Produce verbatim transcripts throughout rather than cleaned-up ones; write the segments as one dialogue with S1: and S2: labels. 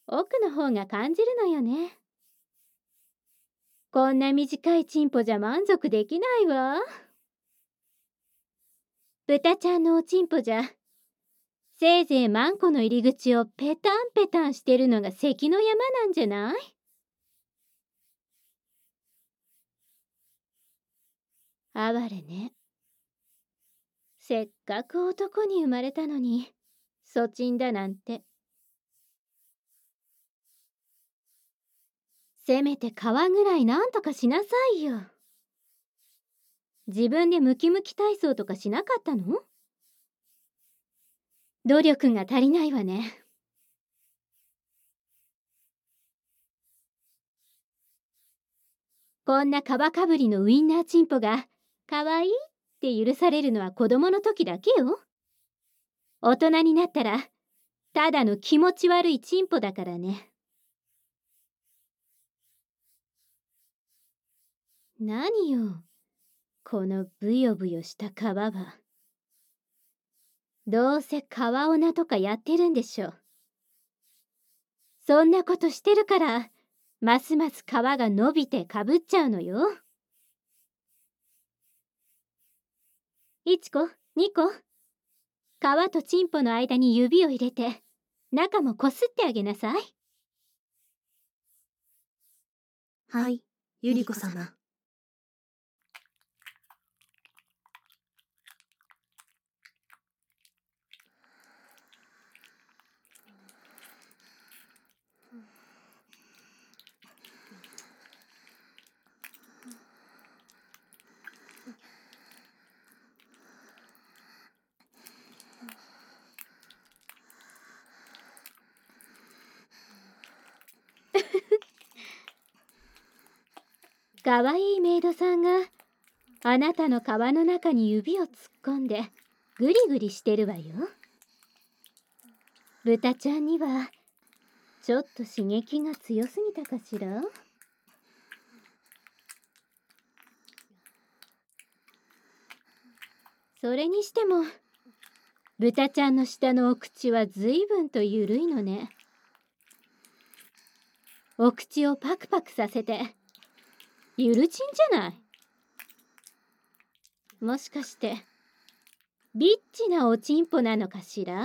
S1: 奥の方が感じるのよね。こんな短いチンポじゃ満足できないわ。豚ちゃんのおちんぽじゃ、せいぜいマンコの入り口をペタンペタンしてるのが関の山なんじゃない？哀れね。せっかく男に生まれたのに、そちんだなんて。せめて皮ぐらいなんとかしなさいよ。自分でムキムキ体操とかしなかったの？努力が足りないわね。こんな皮かぶりのウインナーチンポがかわいいって許されるのは子供の時だけよ。大人になったらただの気持ち悪いチンポだからね。何よ、このブヨブヨした皮は。どうせ皮オナとかやってるんでしょ。そんなことしてるからますます皮が伸びてかぶっちゃうのよ。いちこ、にこ、皮とチンポの間に指を入れて中もこすってあげなさい。
S2: はい、ゆり子様。
S1: かわいいメイドさんがあなたの皮の中に指を突っ込んでグリグリしてるわよ。豚ちゃんにはちょっと刺激が強すぎたかしら。それにしても豚ちゃんの下のお口はずいぶんとゆるいのね。お口をパクパクさせてゆるちんじゃない。もしかしてビッチなおちんぽなのかしら。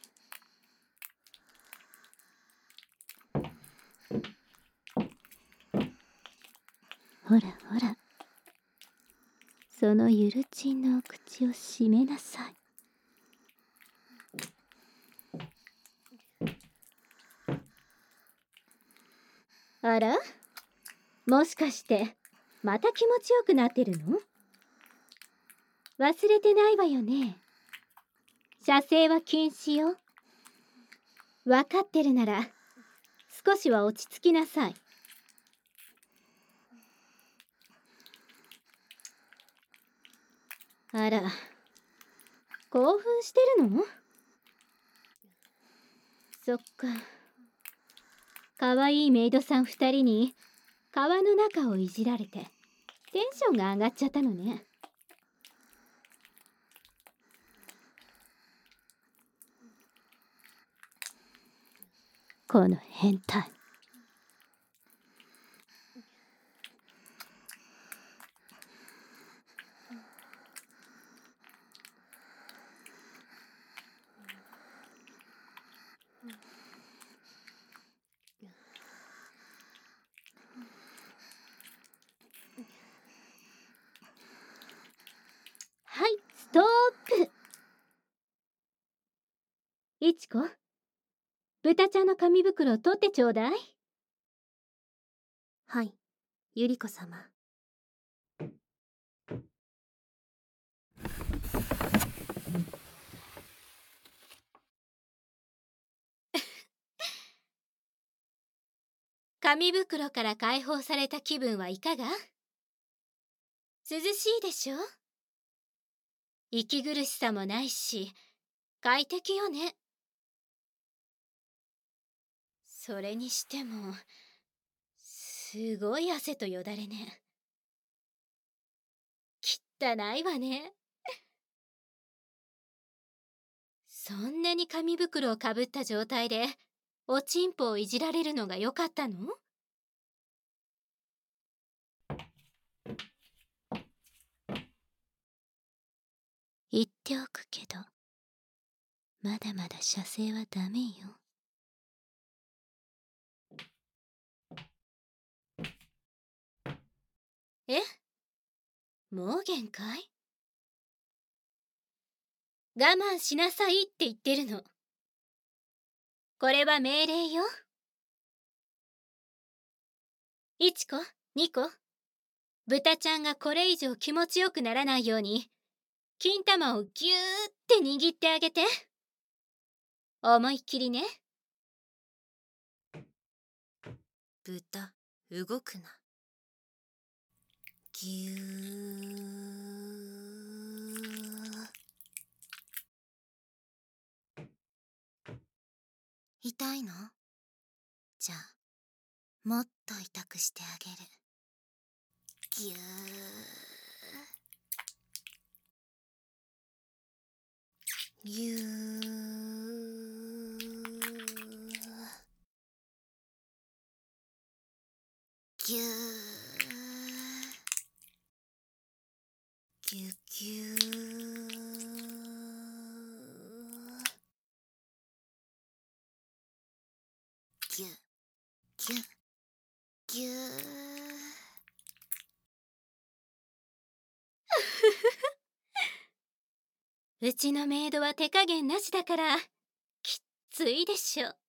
S1: ほらほら、そのゆるちんのお口を閉めなさい。あら、もしかしてまた気持ちよくなってるの？忘れてないわよね。射精は禁止よ。わかってるなら少しは落ち着きなさい。あら、興奮してるの？そっか。かわいいメイドさん二人に皮の中をいじられてテンションが上がっちゃったのね。この変態。はい、ストップ。いちこ、豚ちゃんの紙袋を取ってちょうだい。
S2: はい、ゆり子様。
S1: 紙袋から解放された気分はいかが？涼しいでしょ？息苦しさもないし快適よね。それにしてもすごい汗とよだれね。汚いわね。そんなに紙袋をかぶった状態でおちんぽをいじられるのが良かったの？言っておくけど、まだまだ射精はダメよ。え？もう限界？我慢しなさいって言ってるの。これは命令よ。いちこ、にこ、豚ちゃんがこれ以上気持ちよくならないように、金玉をぎゅーって握ってあげて。思いっきりね。
S2: 豚、動くな。ぎゅー。痛いの？じゃあ、もっと痛くしてあげる。ぎゅー。ぎゅー。ぎゅー。ぎゅぎゅー。ぎゅぎゅぎゅー。
S1: うちのメイドは手加減なしだからきっついでしょ。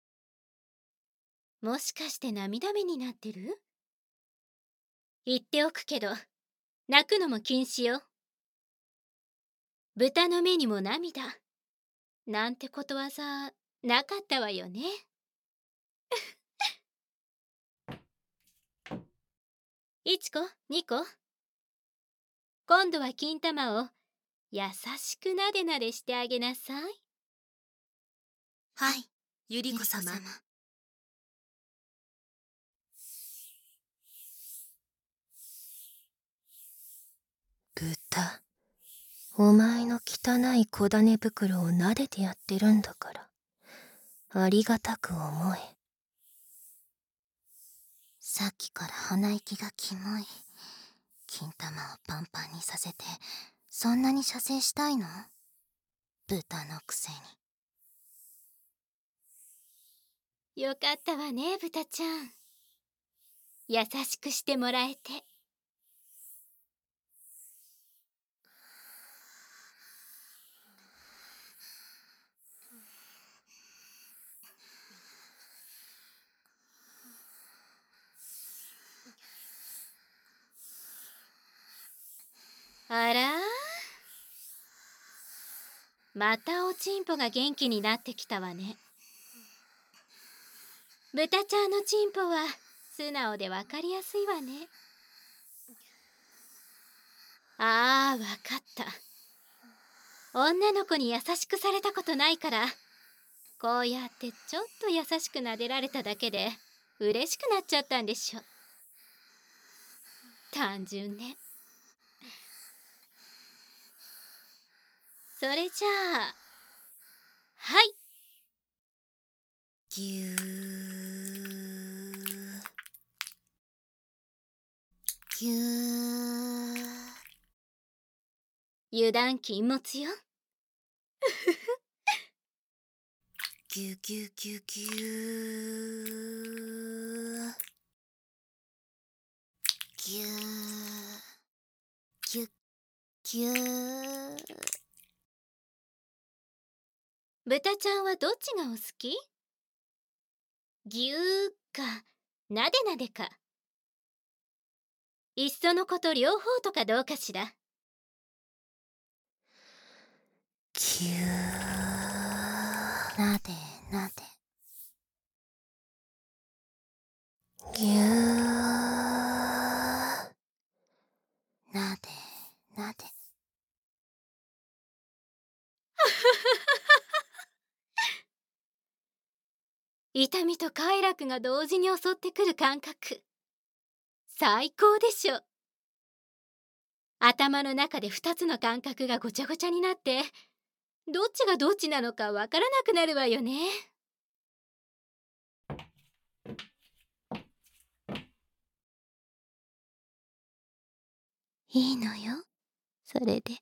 S1: もしかして涙目になってる？言っておくけど、泣くのも禁止よ。豚の目にも涙なんてことわざなかったわよね。いちこ、にこ、今度は金玉を優しくなでなでしてあげなさい。
S2: はい、ゆり子様。豚、お前の汚い小種袋を撫でてやってるんだから、ありがたく思え。さっきから鼻息がキモい。金玉をパンパンにさせて、そんなに射精したいの？豚のくせに。
S1: よかったわね、豚ちゃん。優しくしてもらえて。あら？またおちんぽが元気になってきたわね。豚ちゃんのちんぽは素直でわかりやすいわね。ああ、わかった。女の子に優しくされたことないから、こうやってちょっと優しく撫でられただけで嬉しくなっちゃったんでしょ。単純ね。それじゃあ、はい。
S2: ぎゅー。ぎゅー。
S1: 油断禁物よ。
S2: ぎゅぎゅぎゅぎゅー。ぎゅー。ぎゅぎゅー。
S1: 豚ちゃんはどっちがお好き？ぎゅーか、なでなでか。いっそのこと両方とかどうかしら。
S2: ぎゅー。なでなで。ぎゅー。なでなで。
S1: 痛みと快楽が同時に襲ってくる感覚。最高でしょ。頭の中でふたつの感覚がごちゃごちゃになって、どっちがどっちなのかわからなくなるわよね。 いいのよ、それで。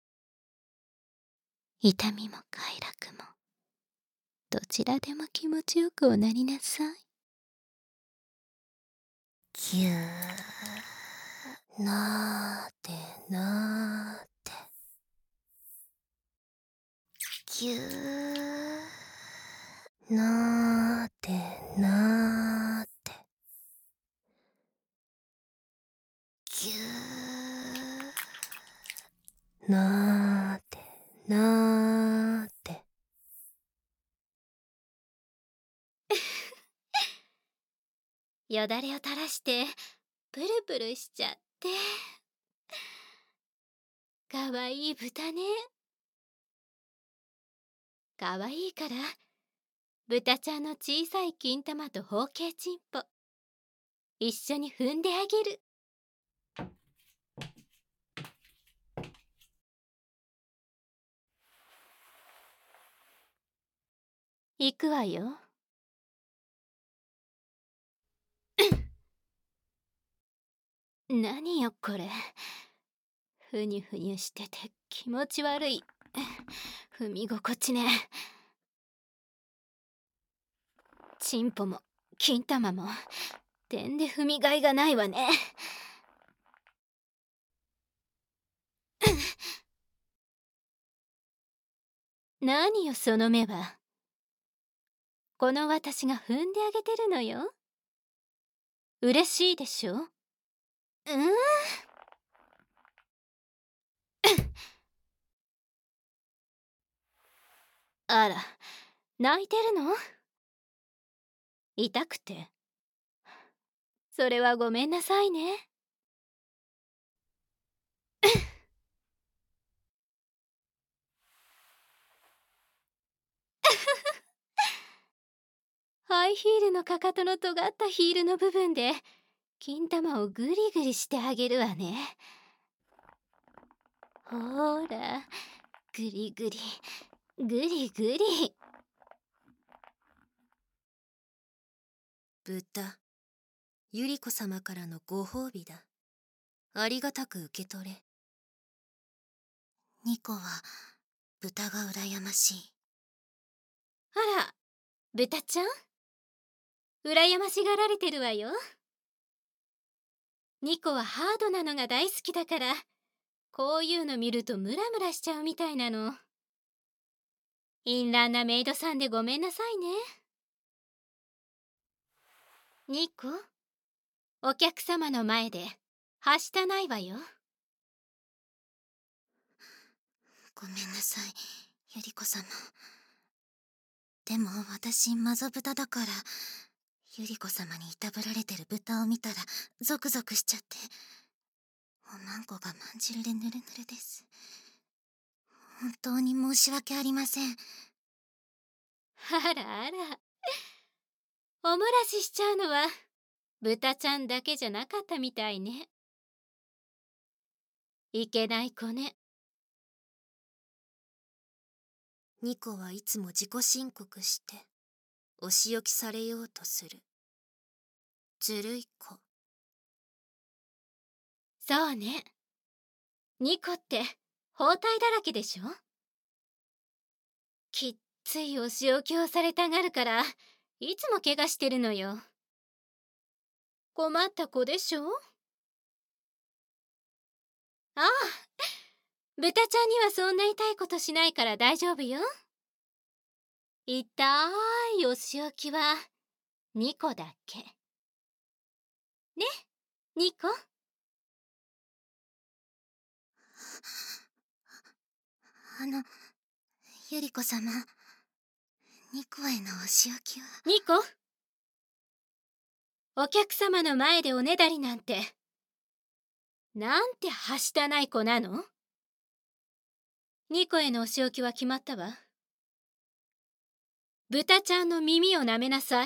S1: 痛みも快楽も、どちらでも気持ちよくおなりなさい。
S2: ぎゅーなーってなーって、ぎゅーなーってなーって、ぎゅーなーってなーって。
S1: よだれを垂らしてプルプルしちゃって。かわいい豚ね。かわいいから豚ちゃんの小さい金玉と包茎チンポ一緒に踏んであげる。行くわよ。何よこれ。ふにゅふにゅしてて気持ち悪い。踏み心地ね。チンポも金玉も点で踏みがいがないわね。何よその目は。この私が踏んであげてるのよ。嬉しいでしょ。うん。あら、泣いてるの？痛くて。それはごめんなさいね。ハイヒールのかかとの尖ったヒールの部分で金玉をグリグリしてあげるわね。ほーら、グリグリグリグリ。
S2: 豚、ゆり子様からのご褒美だ。ありがたく受け取れ。ニコは豚が羨ましい。
S1: あら、豚ちゃん羨ましがられてるわよ。ニコはハードなのが大好きだから、こういうの見るとムラムラしちゃうみたいなの。淫乱なメイドさんでごめんなさいね。ニコ、お客様の前ではしたないわよ。
S2: ごめんなさい、ゆり子様。でも私マゾ豚だから、ゆり子様にいたぶられてる豚を見たらゾクゾクしちゃって、おまんこがまんじるでぬるぬるです。本当に申し訳ありません。
S1: あらあら、おもらししちゃうのは豚ちゃんだけじゃなかったみたいね。いけない子ね。
S2: ニコはいつも自己申告してお仕置きされようとする。ずるい子。
S1: そうね。ニコって包帯だらけでしょ。きっついお仕置きをされたがるからいつも怪我してるのよ。困った子でしょ。ああ、豚ちゃんにはそんな痛いことしないから大丈夫よ。痛いお仕置きはニコだけね。ニコ。
S2: あの、ゆり子様、ニコへのお仕置きは。
S1: ニコ、お客様の前でおねだりなんてなんてはしたない子なの。ニコへのお仕置きは決まったわ。豚ちゃんの耳を舐めなさい。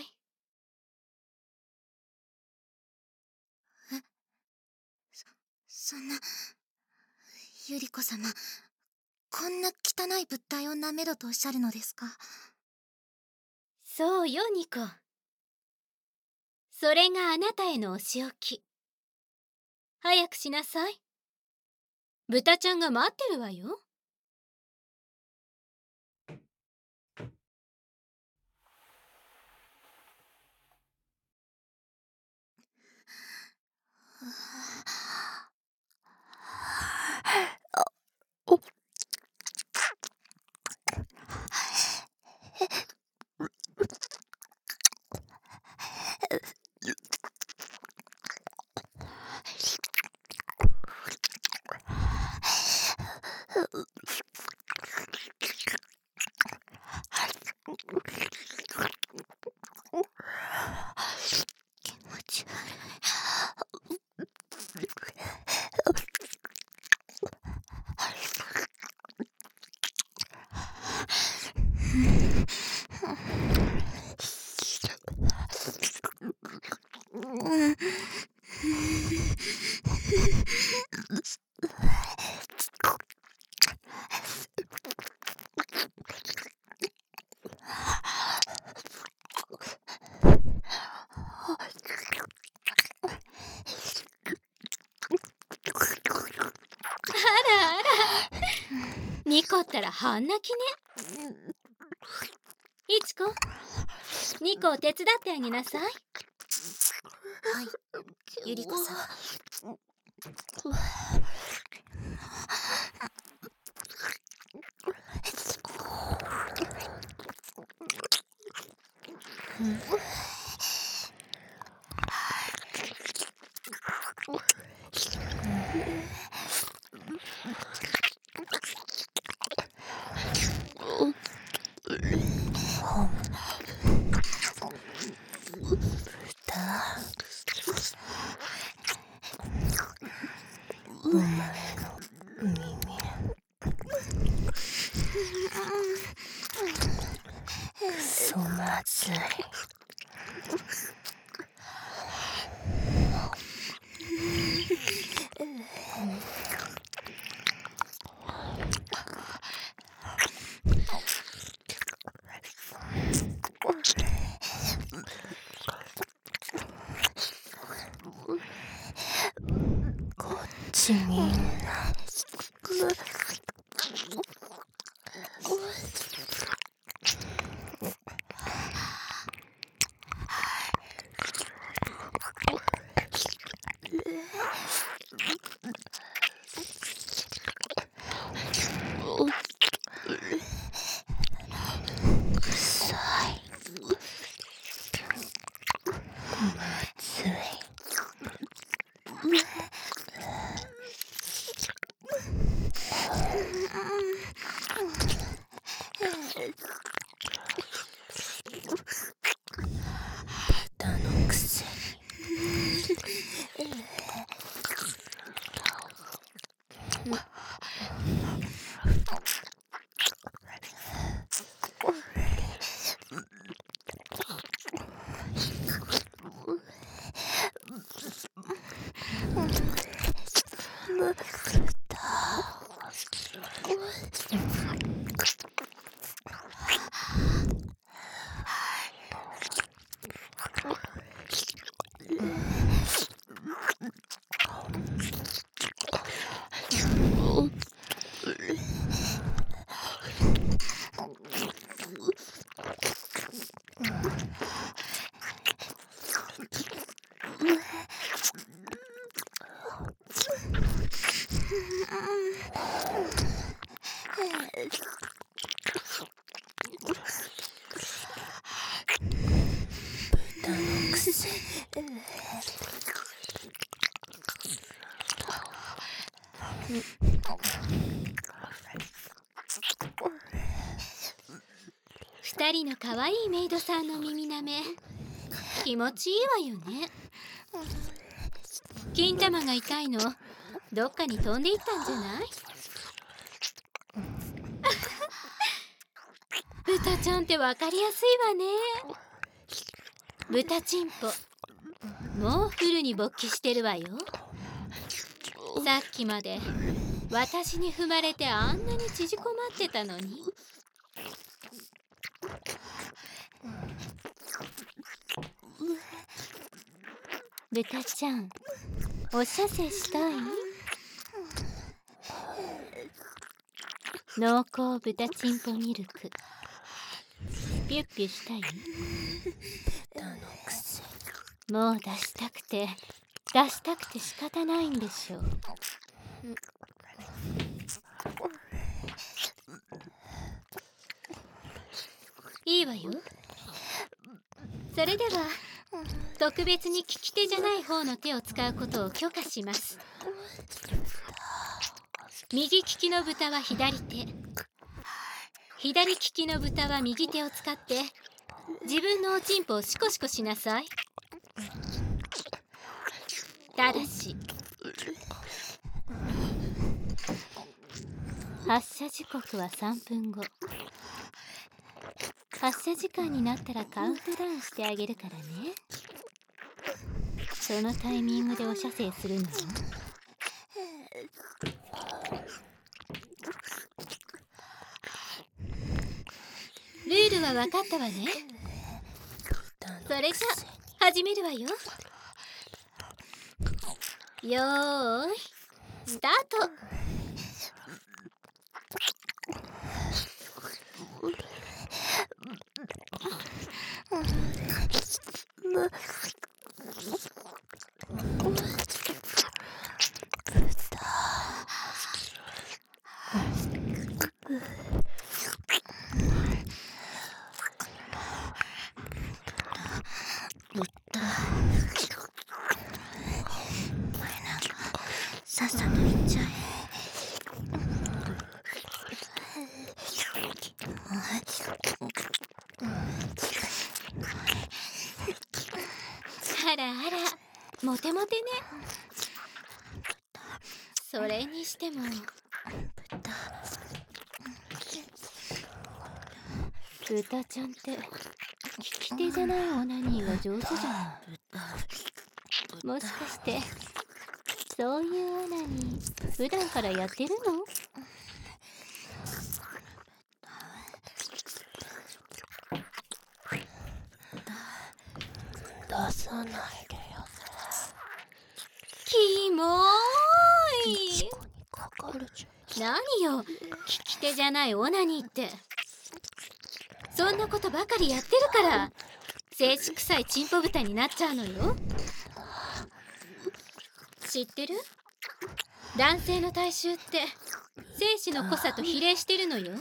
S2: え、そ、そんな、ゆり子様、こんな汚い物体を舐めろとおっしゃるのですか。
S1: そうよニコ。それがあなたへのお仕置き。早くしなさい。 豚ちゃんが待ってるわよ。
S2: お気持ち悪い。
S1: ニコったら半泣きね。いちこ、ニコを手伝ってあげなさい。
S2: はい、ゆりこさん。お前の耳くそまずい。こっちみんな臭い。まずい。豚のくせに。豚のくせに。
S1: 二人の可愛いメイドさんの耳なめ、気持ちいいわよね。金玉が痛いの、どっかに飛んでいったんじゃない？豚ちゃんってわかりやすいわね。豚チンポ、もうフルに勃起してるわよ。さっきまで私に踏まれてあんなに縮こまってたのに。豚ちゃん、おしゃせしたい？ 濃厚豚チンポミルク。ピュッピュしたい？
S2: 豚のくせ。
S1: もう出したくて出したくて仕方ないんでしょう。いいわよ。それでは特別に利き手じゃない方の手を使うことを許可します。右利きの豚は左手、左利きの豚は右手を使って自分のおちんぽをシコシコしなさい。ただし発射時刻はさんぷんご。発射時間になったらカウントダウンしてあげるからね。そのタイミングでお射精するのよ。ルールは分かったわね。それじゃ始めるわよ。よーいスタート。
S2: さっさと行っちゃえ。
S1: あらあら、モテモテね。それにしても豚ちゃんって利き手じゃないオナニーが上手じゃない。もしかしてそういうオナニー普段からやってるの？
S2: 出さないでよ。
S1: キモーい。
S2: かかるじ
S1: 何よ、利き手じゃないオナニーって。そんなことばかりやってるから精子臭いチンポ豚になっちゃうのよ。知ってる？男性の体臭って精子の濃さと比例してるのよ。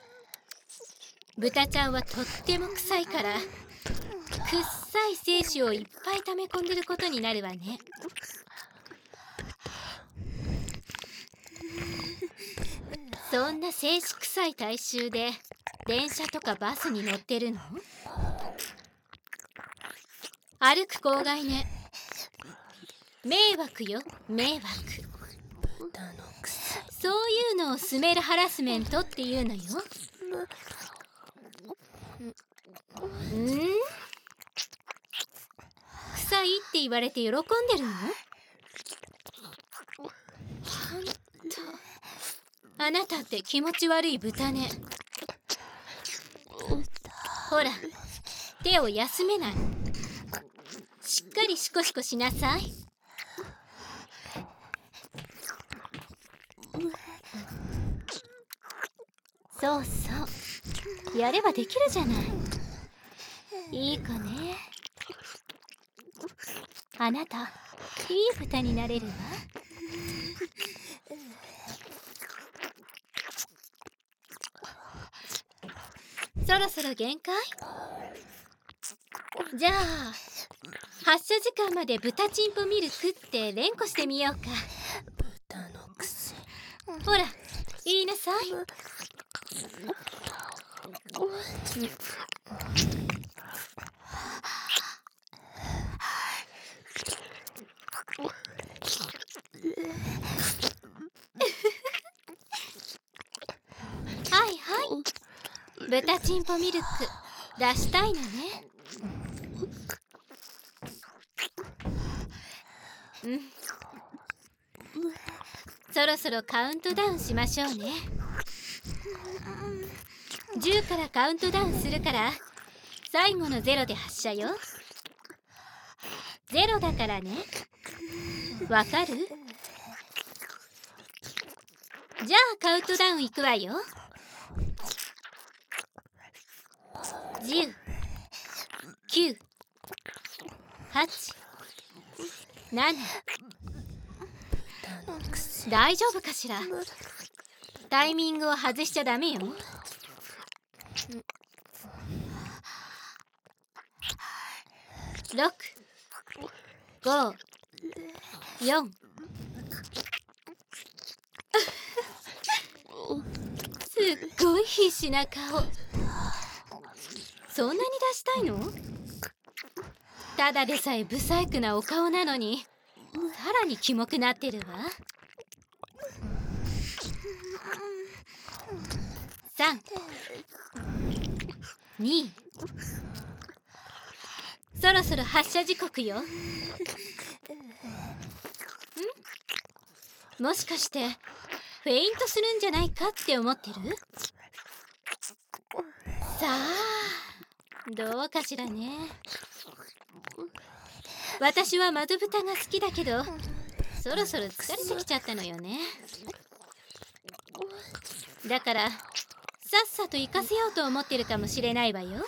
S1: 豚ちゃんはとっても臭いからくっさい精子をいっぱい溜め込んでることになるわね。そんな精子臭い体臭で電車とかバスに乗ってるの？歩く郊外ね。迷惑よ、迷惑。そういうのをスメルハラスメントっていうのよ。ん？臭いって言われて喜んでるの？ほんとあなたって気持ち悪い豚ね。ほら、手を休めない。しっかりシコシコしなさい。そうそう、やればできるじゃない。いい子ね。あなた、いい豚になれるわ。そろそろ限界？じゃあ発射時間まで豚チンポミルクって連呼してみようか。
S2: 豚のくせ。
S1: ほら言いなさい。はいはい、豚チンポミルク出したいのね。うん、そろそろカウントダウンしましょうね。じゅうからカウントダウンするから最後のゼロで発射よ。ゼロだからね。わかる？じゃあカウントダウンいくわよ。 じゅう、きゅう、はち、なな。大丈夫かしら。タイミングを外しちゃダメよ。ろく、ご、よん。すっごい必死な顔。そんなに出したいの？ただでさえブサイクなお顔なのに、さらにキモくなってるわ。さん、に、そろそろ発車時刻よ。ん？もしかしてフェイントするんじゃないかって思ってる？さあ、どうかしらね。私は窓豚が好きだけど、そろそろ疲れてきちゃったのよね。だからさっさと行かせようと思ってるかもしれないわよ。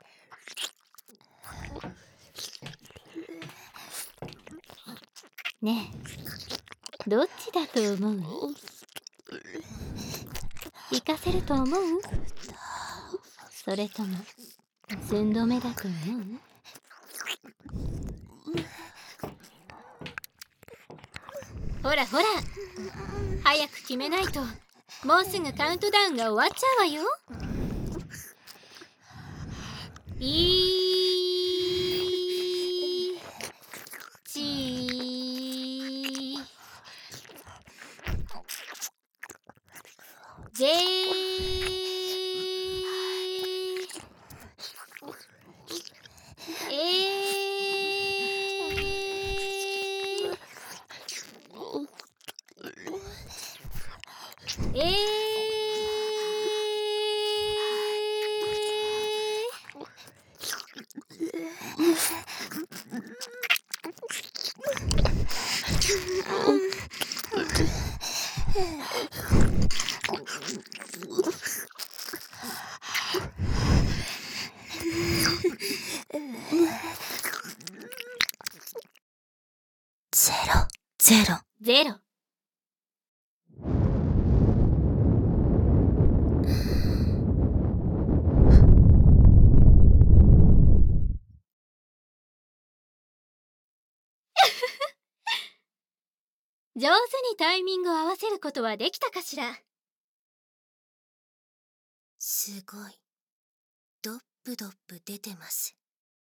S1: ねえ、どっちだと思う？行かせると思う？それとも寸止めだと思う？ほらほら、早く決めないともうすぐカウントダウンが終わっちゃうわよ。いちぜえー、えー
S2: ゼロ、ゼロ。
S1: ゼロ。上手にタイミングを合わせることはできたかしら。
S2: すごい。ドップドップ出てます。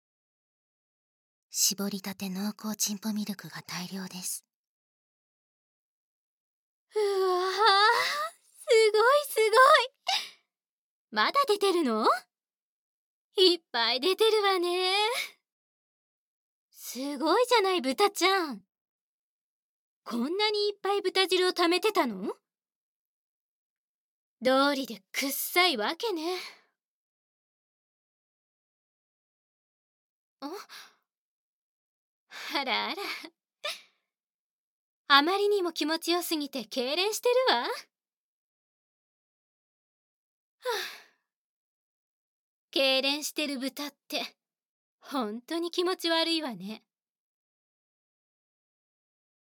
S2: 絞りたて濃厚チンポミルクが大量です。
S1: うわー、すごいすごい。まだ出てるの？いっぱい出てるわね。すごいじゃない豚ちゃん。こんなにいっぱい豚汁を溜めてたの？道理でくっさいわけね。あ、あらあら、あまりにも気持ちよすぎて痙攣してるわ。はあ、痙攣してる豚って本当に気持ち悪いわね。